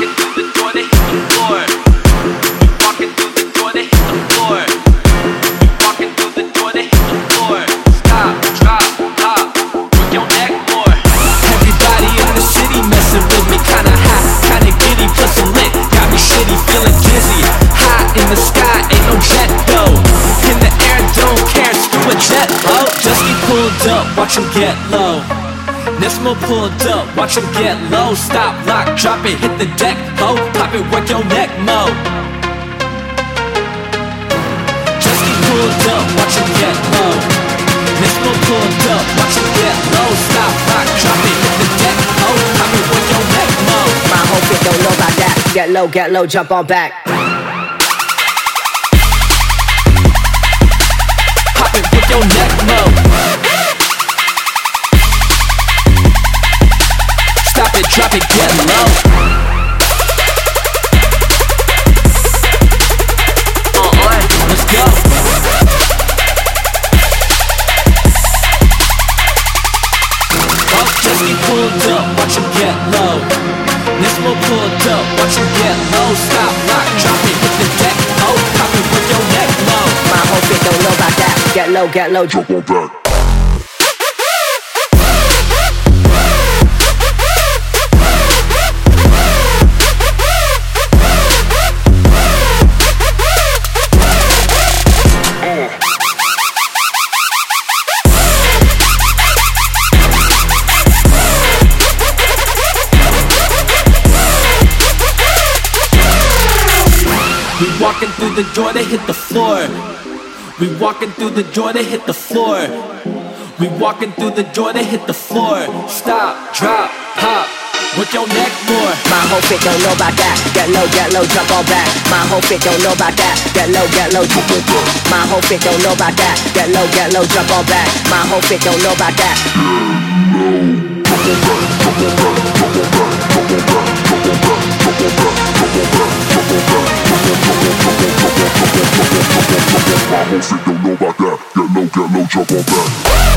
walking through the door, they hit the floor. We walking through the door, they hit the floor. We walking through the door, they hit the floor. Stop, drop, hop, work your neck more. Everybody in the city messing with me, kinda hot, kinda giddy, plus a lit, got me shitty, feeling dizzy. High in the sky, ain't no jet though. In the air, don't care, screw a jet, oh. Dusty pulled up, watch him get low. Nesmo pulled up, watch him get low. Stop, lock, drop it, hit the deck, ho. Pop it, work your neck, mo. Dusty pulled up, watch him get low. Nesmo pulled up, watch him get low. Stop, lock, drop it, hit the deck, ho. Pop it, work your neck, mo. My whole fit don't know about that. Get low, jump on back. Pop it, work your neck, mo. Stop it, drop it, get low. Let's go. Oh, Jesky pulled up, watch him get low. Nismo pulled up, watch him get low. Stop, lock, drop it, hit the deck, oh. Pop it, work your neck, low. My whole fit don't know about that. Get low, jump on back. We walking through the door, they hit the floor. We walking through the door, they hit the floor. We walking through the door, they hit the floor. Stop, drop, pop, work your neck more. My whole fit don't know about that. Get low, jump on back. My whole fit don't know about that. Get low, jump on back. My whole fit don't know about that. Get low, jump on back. My whole fit don't know about that. My whole fit don't know about that. Get low, jump on back.